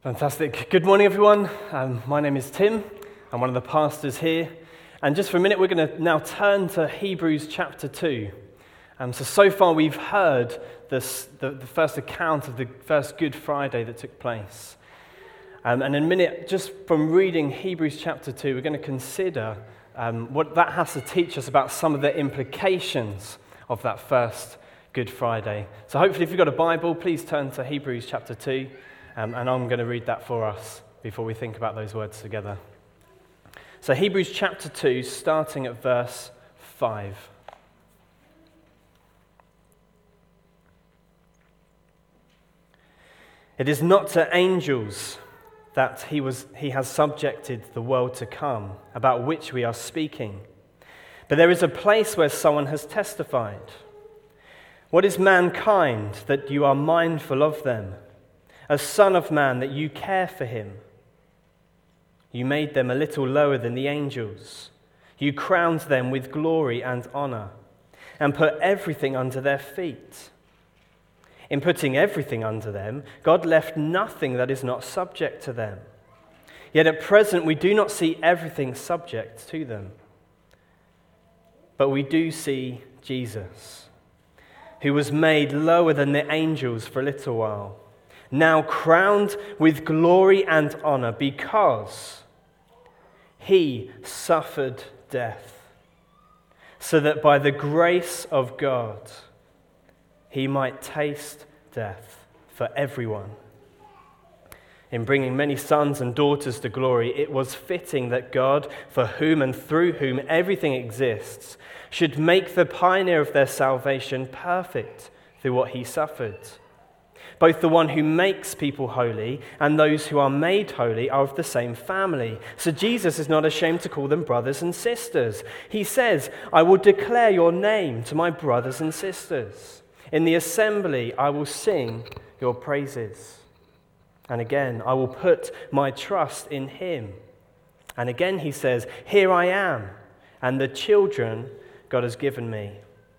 Fantastic. Good morning, everyone. My name is Tim. I'm one of the pastors here. And just for a minute, we're going to now turn to Hebrews chapter 2. So far, we've heard the first account of the first Good Friday that took place. And in a minute, just from reading Hebrews chapter 2, we're going to consider what that has to teach us about some of the implications of that first Good Friday. So hopefully, if you've got a Bible, please turn to Hebrews chapter 2. And I'm going to read that for us before we think about those words together. So Hebrews chapter 2, starting at verse 5. It is not to angels that he has subjected the world to come, about which we are speaking. But there is a place where someone has testified. What is mankind that you are mindful of them? A son of man that you care for him. You made them a little lower than the angels. You crowned them with glory and honor and put everything under their feet. In putting everything under them, God left nothing that is not subject to them. Yet at present we do not see everything subject to them. But we do see Jesus, who was made lower than the angels for a little while, now crowned with glory and honor because he suffered death, so that by the grace of God he might taste death for everyone. In bringing many sons and daughters to glory, it was fitting that God, for whom and through whom everything exists, should make the pioneer of their salvation perfect through what he suffered. Both the one who makes people holy and those who are made holy are of the same family. So Jesus is not ashamed to call them brothers and sisters. He says, I will declare your name to my brothers and sisters. In the assembly I will sing your praises. And again, I will put my trust in him. And again he says, here I am, and the children God has given me.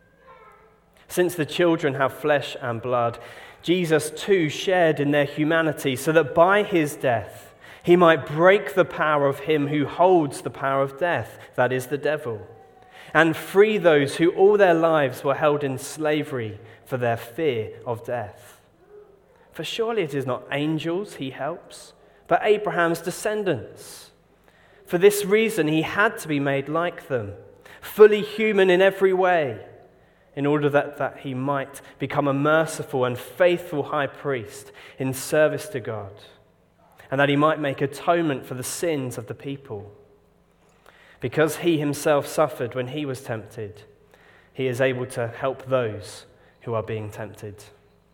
Since the children have flesh and blood, Jesus too shared in their humanity so that by his death he might break the power of him who holds the power of death, that is the devil, and free those who all their lives were held in slavery for their fear of death. For surely it is not angels he helps, but Abraham's descendants. For this reason he had to be made like them, fully human in every way, in order that he might become a merciful and faithful high priest in service to God, and that he might make atonement for the sins of the people. Because he himself suffered when he was tempted, he is able to help those who are being tempted.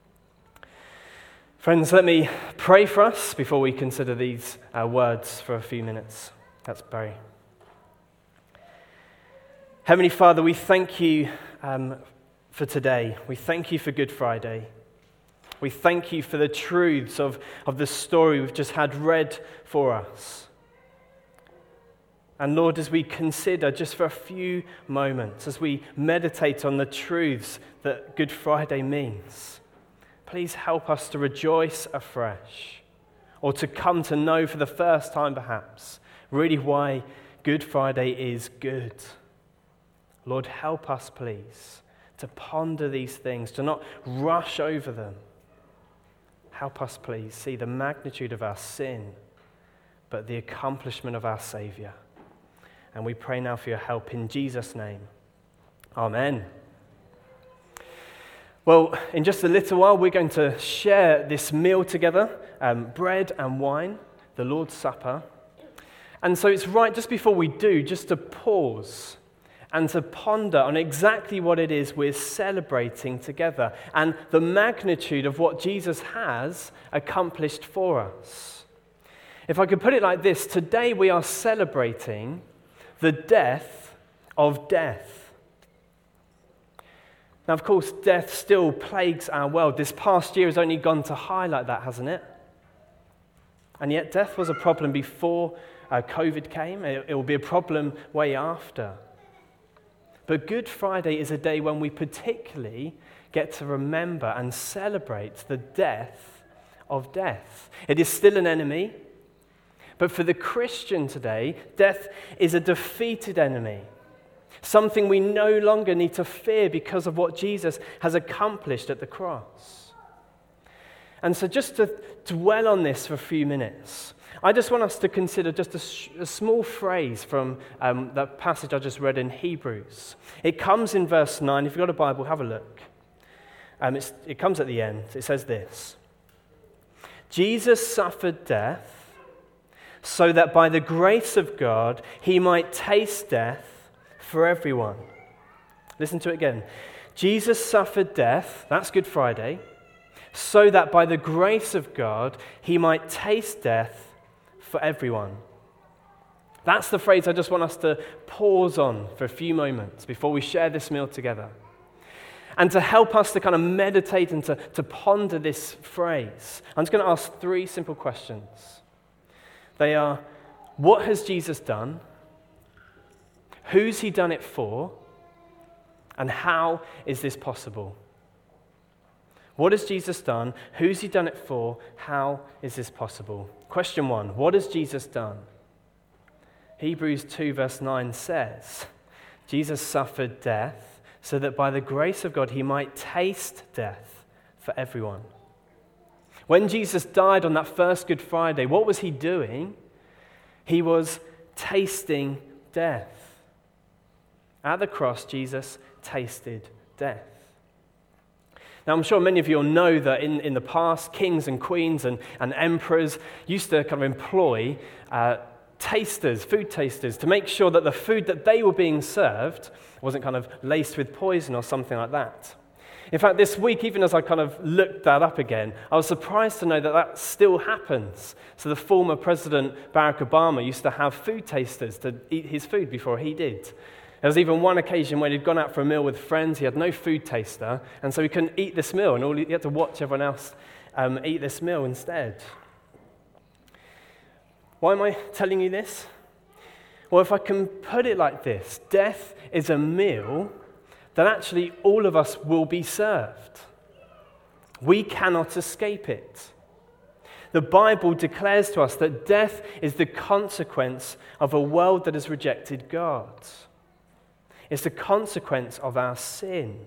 Friends, let me pray for us before we consider these words for a few minutes. Let's pray. Heavenly Father, we thank you for today. We thank you for Good Friday. We thank you for the truths of the story we've just had read for us. And Lord, as we consider just for a few moments, as we meditate on the truths that Good Friday means, please help us to rejoice afresh, or to come to know for the first time perhaps, really why Good Friday is good. Lord, help us, please, to ponder these things, to not rush over them. Help us, please, see the magnitude of our sin, but the accomplishment of our Savior. And we pray now for your help in Jesus' name. Amen. Well, in just a little while, we're going to share this meal together, bread and wine, the Lord's Supper. And so it's right, just before we do, just to pause and to ponder on exactly what it is we're celebrating together and the magnitude of what Jesus has accomplished for us. If I could put it like this, today we are celebrating the death of death. Now, of course, death still plagues our world. This past year has only gone to highlight that, hasn't it? And yet death was a problem before COVID came. It will be a problem way after. But Good Friday is a day when we particularly get to remember and celebrate the death of death. It is still an enemy, but for the Christian today, death is a defeated enemy. Something we no longer need to fear because of what Jesus has accomplished at the cross. And so just to dwell on this for a few minutes, I just want us to consider just a small phrase from that passage I just read in Hebrews. It comes in verse 9. If you've got a Bible, have a look. It comes at the end. It says this: Jesus suffered death so that by the grace of God he might taste death for everyone. Listen to it again. Jesus suffered death, that's Good Friday, so that by the grace of God he might taste death for everyone. That's the phrase I just want us to pause on for a few moments before we share this meal together. And to help us to kind of meditate and to ponder this phrase, I'm just going to ask three simple questions. They are, what has Jesus done? Who's he done it for? And how is this possible? What has Jesus done? Who's he done it for? How is this possible? Question 1, what has Jesus done? Hebrews 2 verse 9 says, Jesus suffered death so that by the grace of God he might taste death for everyone. When Jesus died on that first Good Friday, what was he doing? He was tasting death. At the cross, Jesus tasted death. Now, I'm sure many of you will know that in the past, kings and queens and emperors used to kind of employ tasters, food tasters, to make sure that the food that they were being served wasn't kind of laced with poison or something like that. In fact, this week, even as I kind of looked that up again, I was surprised to know that that still happens. So the former President Barack Obama used to have food tasters to eat his food before he did. There was even one occasion when he'd gone out for a meal with friends, he had no food taster, and so he couldn't eat this meal, and he had to watch everyone else eat this meal instead. Why am I telling you this? Well, if I can put it like this, death is a meal that actually all of us will be served. We cannot escape it. The Bible declares to us that death is the consequence of a world that has rejected God. It's the consequence of our sin.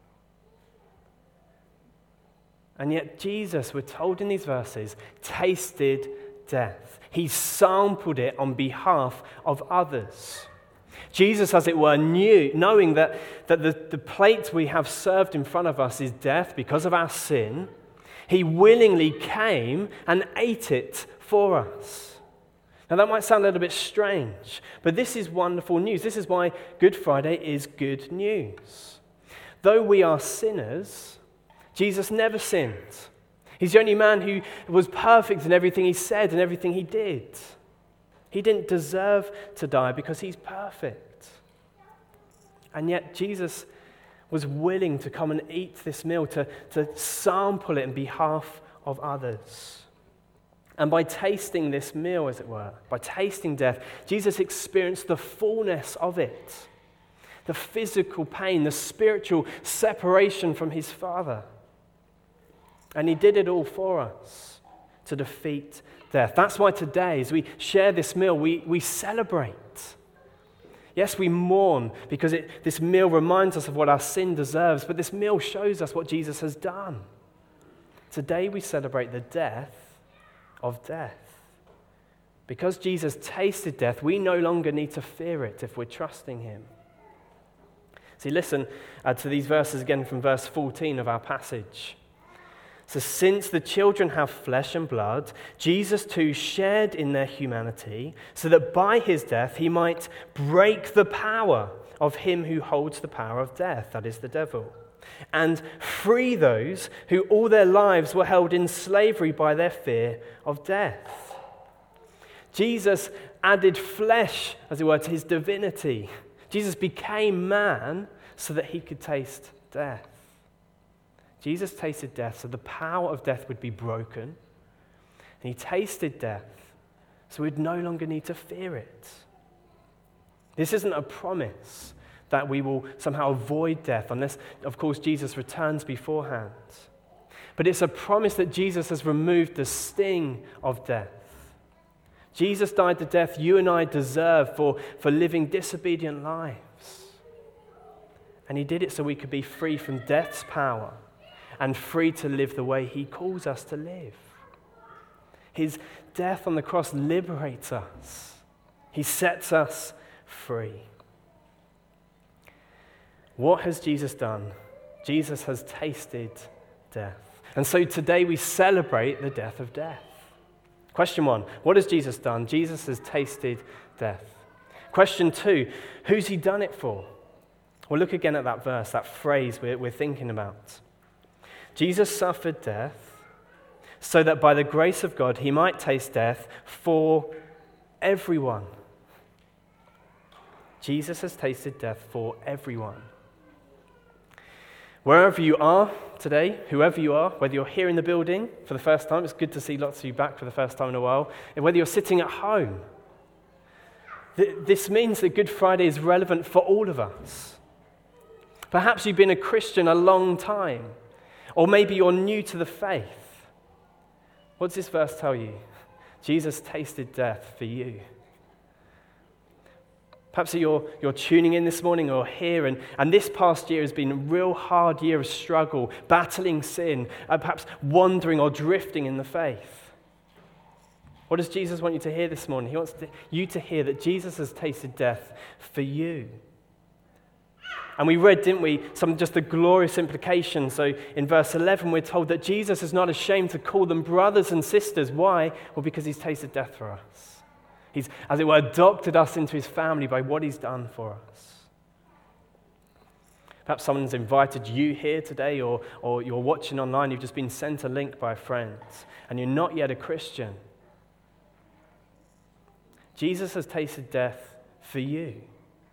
And yet Jesus, we're told in these verses, tasted death. He sampled it on behalf of others. Jesus, as it were, knew, knowing that the plate we have served in front of us is death because of our sin, he willingly came and ate it for us. Now that might sound a little bit strange, but this is wonderful news. This is why Good Friday is good news. Though we are sinners, Jesus never sinned. He's the only man who was perfect in everything he said and everything he did. He didn't deserve to die because he's perfect. And yet Jesus was willing to come and eat this meal, to sample it on behalf of others. And by tasting this meal, as it were, by tasting death, Jesus experienced the fullness of it. The physical pain, the spiritual separation from his Father. And he did it all for us to defeat death. That's why today, as we share this meal, we celebrate. Yes, we mourn because this meal reminds us of what our sin deserves, but this meal shows us what Jesus has done. Today we celebrate the death of death. Because Jesus tasted death, we no longer need to fear it if we're trusting him. See, listen to these verses again from verse 14 of our passage. So since the children have flesh and blood, Jesus too shared in their humanity, so that by his death he might break the power of him who holds the power of death, that is the devil, and free those who all their lives were held in slavery by their fear of death. Jesus added flesh, as it were, to his divinity. Jesus became man so that he could taste death. Jesus tasted death so the power of death would be broken. And he tasted death so we'd no longer need to fear it. This isn't a promise that we will somehow avoid death unless, of course, Jesus returns beforehand. But it's a promise that Jesus has removed the sting of death. Jesus died the death you and I deserve for living disobedient lives. And he did it so we could be free from death's power and free to live the way he calls us to live. His death on the cross liberates us. He sets us free. What has Jesus done? Jesus has tasted death. And so today we celebrate the death of death. Question 1, what has Jesus done? Jesus has tasted death. Question 2, who's he done it for? Well, look again at that verse, that phrase we're thinking about. Jesus suffered death so that by the grace of God he might taste death for everyone. Jesus has tasted death for everyone. Wherever you are today, whoever you are, whether you're here in the building for the first time, it's good to see lots of you back for the first time in a while, and whether you're sitting at home, this means that Good Friday is relevant for all of us. Perhaps you've been a Christian a long time, or maybe you're new to the faith. What does this verse tell you? Jesus tasted death for you. Perhaps you're tuning in this morning or here, and this past year has been a real hard year of struggle, battling sin, and perhaps wandering or drifting in the faith. What does Jesus want you to hear this morning? He wants you to hear that Jesus has tasted death for you. And we read, didn't we, just the glorious implication. So in verse 11, we're told that Jesus is not ashamed to call them brothers and sisters. Why? Well, because he's tasted death for us. He's, as it were, adopted us into his family by what he's done for us. Perhaps someone's invited you here today, or you're watching online, you've just been sent a link by a friend, and you're not yet a Christian. Jesus has tasted death for you.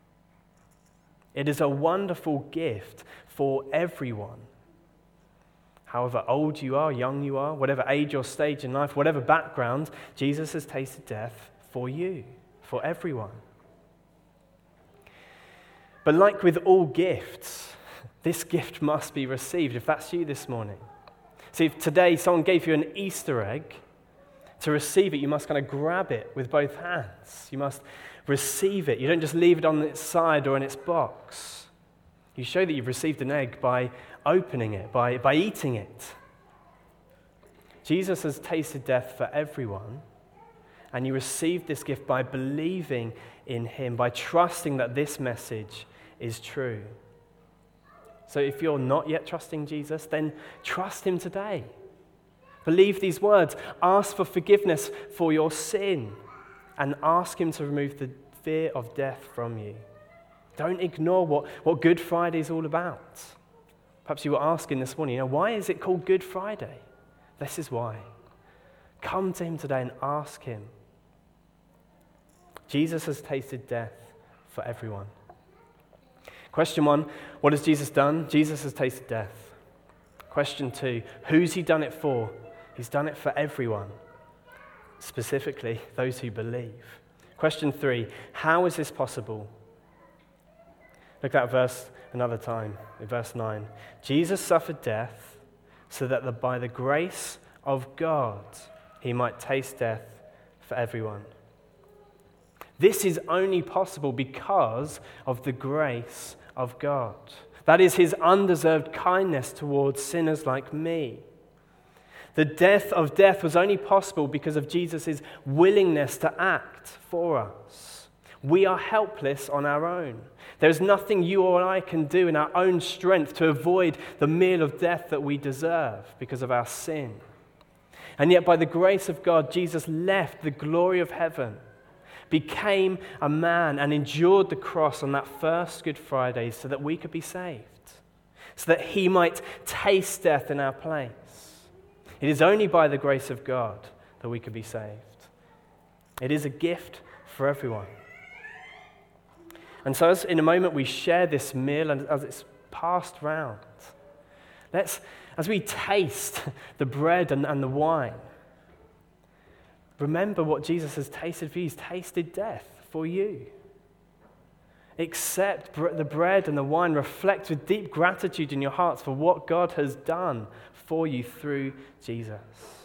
It is a wonderful gift for everyone. However old you are, young you are, whatever age or stage in life, whatever background, Jesus has tasted death for you, for everyone. But like with all gifts, this gift must be received, if that's you this morning. See, if today someone gave you an Easter egg, to receive it, you must kind of grab it with both hands. You must receive it. You don't just leave it on its side or in its box. You show that you've received an egg by opening it, by eating it. Jesus has tasted death for everyone, and you receive this gift by believing in him, by trusting that this message is true. So if you're not yet trusting Jesus, then trust him today. Believe these words. Ask for forgiveness for your sin, and ask him to remove the fear of death from you. Don't ignore what Good Friday is all about. Perhaps you were asking this morning, why is it called Good Friday? This is why. Come to him today and ask him. Jesus has tasted death for everyone. Question 1, what has Jesus done? Jesus has tasted death. Question 2, who's he done it for? He's done it for everyone, specifically those who believe. Question 3, how is this possible? Look at that verse another time, in verse 9. Jesus suffered death so that by the grace of God he might taste death for everyone. This is only possible because of the grace of God. That is his undeserved kindness towards sinners like me. The death of death was only possible because of Jesus' willingness to act for us. We are helpless on our own. There's nothing you or I can do in our own strength to avoid the meal of death that we deserve because of our sin. And yet by the grace of God, Jesus left the glory of heaven, became a man, and endured the cross on that first Good Friday so that we could be saved, so that he might taste death in our place. It is only by the grace of God that we could be saved. It is a gift for everyone. And so as in a moment we share this meal, and as it's passed round, as we taste the bread and the wine, remember what Jesus has tasted for you. He's tasted death for you. Accept the bread and the wine. Reflect with deep gratitude in your hearts for what God has done for you through Jesus.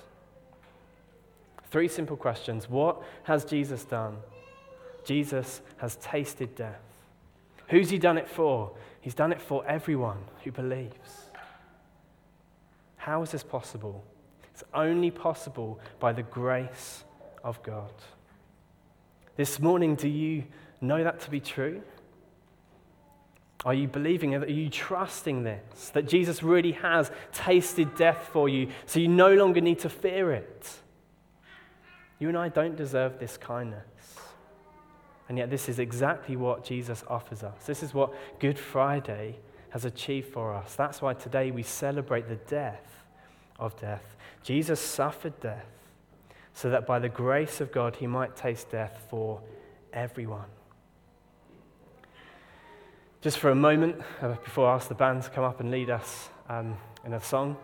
3 simple questions. What has Jesus done? Jesus has tasted death. Who's he done it for? He's done it for everyone who believes. How is this possible? It's only possible by the grace of God. This morning, do you know that to be true? Are you believing it? Are you trusting this? That Jesus really has tasted death for you, so you no longer need to fear it? You and I don't deserve this kindness. And yet this is exactly what Jesus offers us. This is what Good Friday has achieved for us. That's why today we celebrate the death of death. Jesus suffered death so that by the grace of God he might taste death for everyone. Just for a moment, before I ask the band to come up and lead us in a song,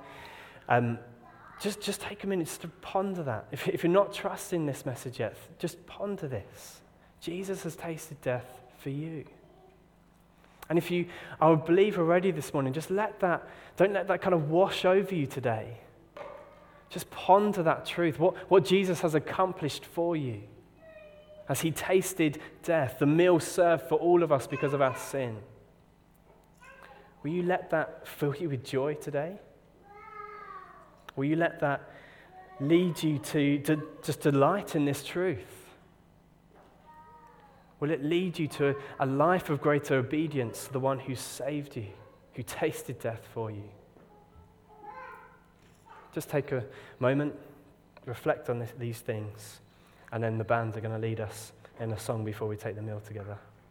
just take a minute just to ponder that. If you're not trusting this message yet, just ponder this. Jesus has tasted death for you. And if you are a believer already this morning, don't let that kind of wash over you today. Just ponder that truth, what Jesus has accomplished for you as he tasted death, the meal served for all of us because of our sin. Will you let that fill you with joy today? Will you let that lead you to just delight in this truth? Will it lead you to a life of greater obedience to the one who saved you, who tasted death for you? Just take a moment, reflect on these things, and then the band are going to lead us in a song before we take the meal together.